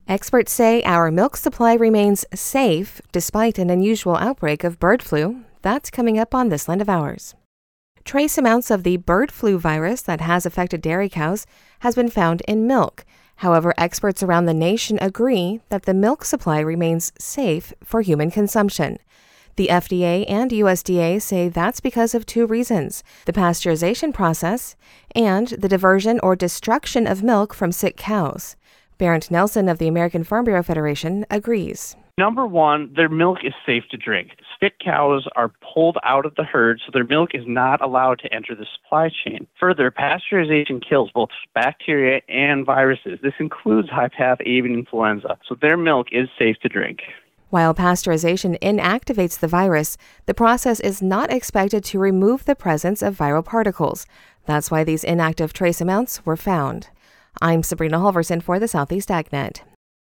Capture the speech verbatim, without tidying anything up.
Experts say our milk supply remains safe despite an unusual outbreak of bird flu. That's coming up on This Land of Ours. Trace amounts of the bird flu virus that has affected dairy cows has been found in milk. However, experts around the nation agree that the milk supply remains safe for human consumption. The F D A and U S D A say that's because of two reasons: the pasteurization process and the diversion or destruction of milk from sick cows. Barrett Nelson of the American Farm Bureau Federation agrees. Number one, their milk is safe to drink. Sick cows are pulled out of the herd, so their milk is not allowed to enter the supply chain. Further, pasteurization kills both bacteria and viruses. This includes high-path avian influenza, so their milk is safe to drink. While pasteurization inactivates the virus, the process is not expected to remove the presence of viral particles. That's why these inactive trace amounts were found. I'm Sabrina Halverson for the Southeast AgNet.